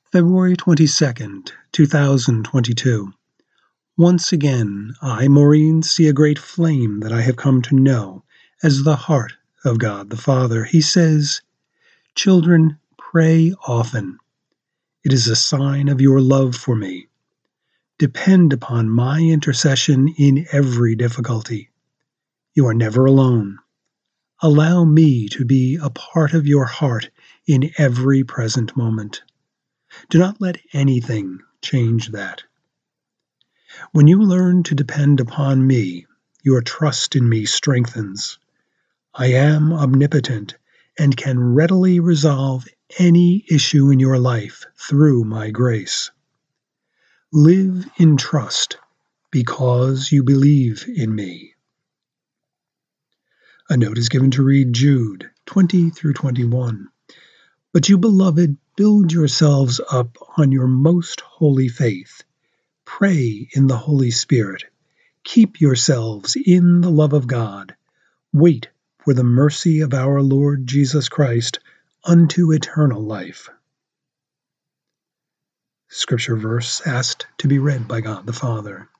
February 22nd, 2022. Once again, I, Maureen, see a great flame that I have come to know as the heart of God the Father. He says, "Children, pray often. It is a sign of your love for me. Depend upon my intercession in every difficulty. You are never alone. Allow me to be a part of your heart in every present moment. Do not let anything change that. When you learn to depend upon me, your trust in me strengthens. I am omnipotent and can readily resolve any issue in your life through my grace. Live in trust because you believe in me." A note is given to read Jude 20 through 21. "But you, beloved, build yourselves up on your most holy faith. Pray in the Holy Spirit. Keep yourselves in the love of God. Wait for the mercy of our Lord Jesus Christ unto eternal life." Scripture verse asked to be read by God the Father.